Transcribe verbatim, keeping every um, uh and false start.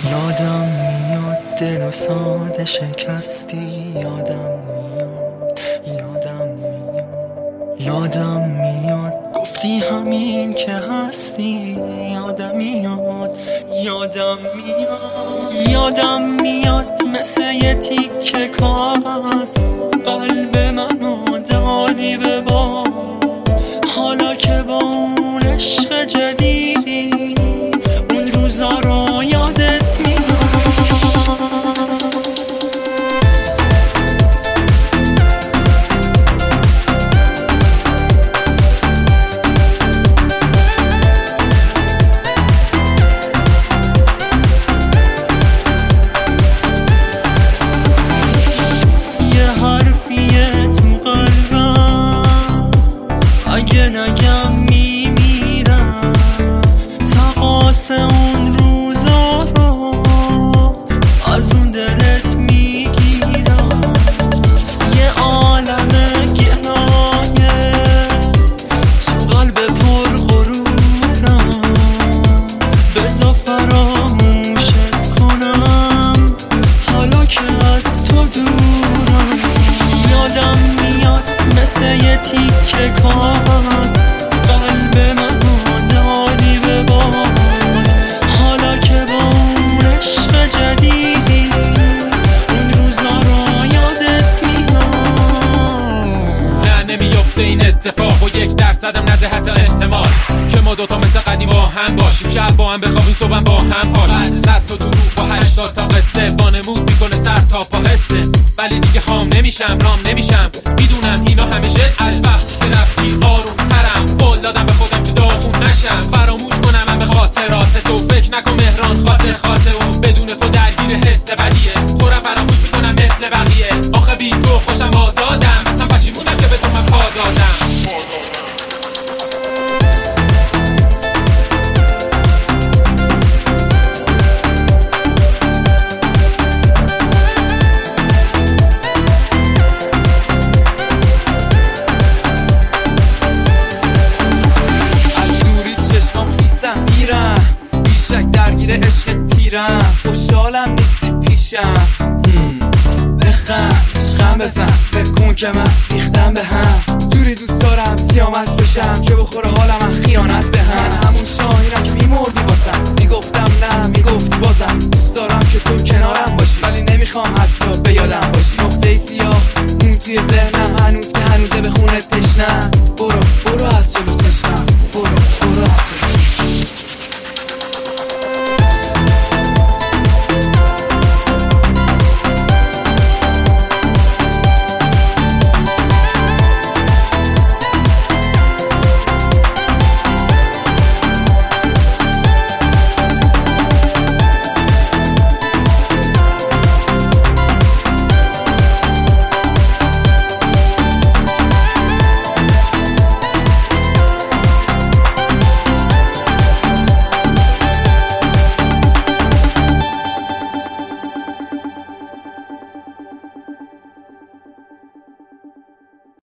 یادم میاد دل و ساده شکستی، یادم میاد یادم میاد یادم میاد گفتی همین که هستی، یادم میاد یادم میاد یادم میاد مثل یه تیکه کاغذ قلب منو دادی به باد. حالا که با اون عشق جدیدی اون روزا رو یادت میاد. اگه نگم میمیرم تقاس اون روزا رو از اون دلت میگیرم. یه عالم گنایه تو قلب پر غرورم، بذار فراموشت کنم حالا که از تو دورم. یادم میاد مثل یه تیکه کاغذ قلب منو دادی به باد. حالا که با اون عشق جدیدی اون روزا رو یادت میاد. نه نمیفته این اتفاق و یک درصدم نده حتی احتمال که ما دوتا مثل قدیم با هم باشیم، شب با هم بخوابیم صبحم با هم باشیم. صد تا دروغ با هشتاد تا قصه وانمود میکنه سر تا پا حسه، ولی دیگه خام نمیشم رام نمیشم، میدونم اینا همه جست. از وقتی که رفتی آروم ترم، قول دادم به خودم که داغون نشم، فراموش کنم من به خاطرات تو. فکر نکن مهران خاطر خاطر و بدون تو درگیر حس بدیه، تو رو فراموش میکنم مثل بقیه. آخه بی تو خوشم آزادم، اصلا پشیمونم که به تو من پا دادم. درگیر عشق تیرم، خوشحالم نیستی پیشم. بخند عشقم بزن بکن که من ریختم به هم. جوری دوست دارم سیامت بشم که بخوره حالم من خیانت